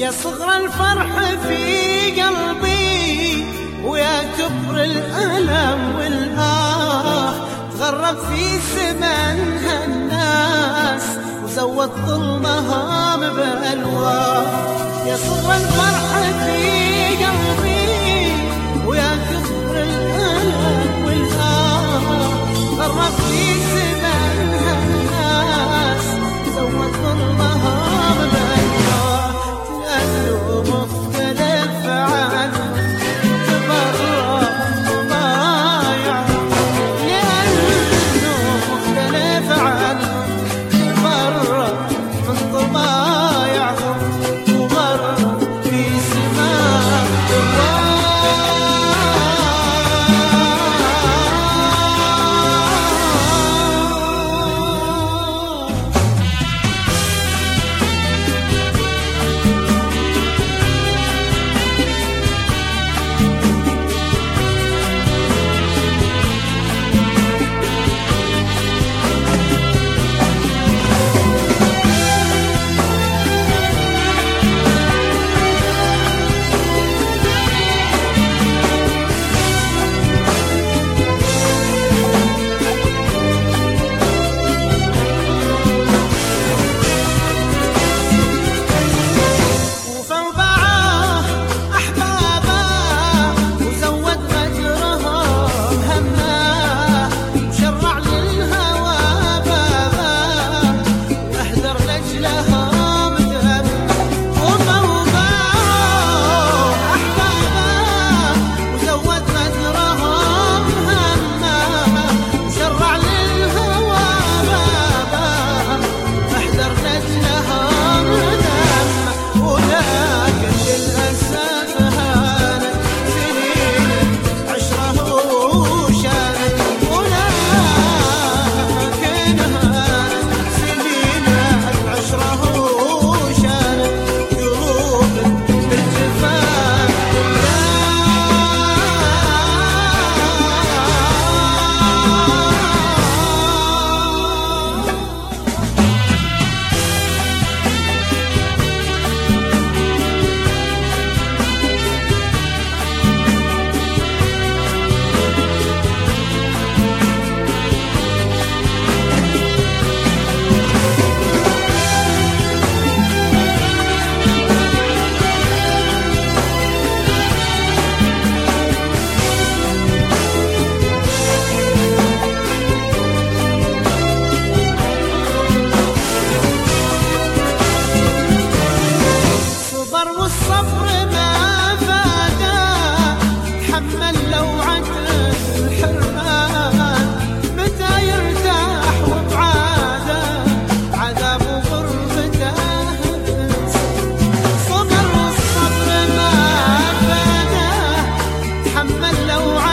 يا صغر الفرح في قلبي ويا كبر الألم والآه، تغرب في زمنها الناس وزود ظلمها بألواه. يا صغر الفرح في قلبي ويا كبر الألم والآه، تغرب في زمنها الناس وزود ظلمها بألواه. لأنه مختلف عنه تبرأ وما يعرف، لأنه مختلف عنه تبرأ من طبايعهم ومر في سماء الله. لو